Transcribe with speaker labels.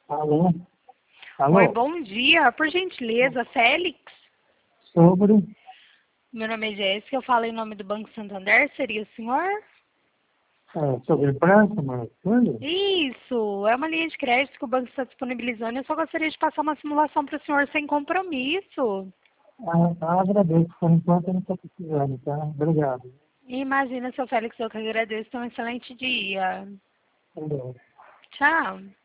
Speaker 1: Alô?
Speaker 2: Oi,
Speaker 1: Alô?
Speaker 2: bom dia. Por gentileza, Félix?
Speaker 1: Sobre?
Speaker 2: Meu nome é Jéssica, eu falo em nome do Banco Santander. Seria o senhor?
Speaker 1: Sobre empréstimo, tudo?
Speaker 2: Isso, é uma linha de crédito que o banco está disponibilizando. Eu só gostaria de passar uma simulação para o senhor sem compromisso.
Speaker 1: Agradeço. Por enquanto eu não estou precisando, tá? Obrigado.
Speaker 2: Imagina, seu Félix, eu que agradeço. Tenha um excelente dia.
Speaker 1: Obrigado.
Speaker 2: Tchau.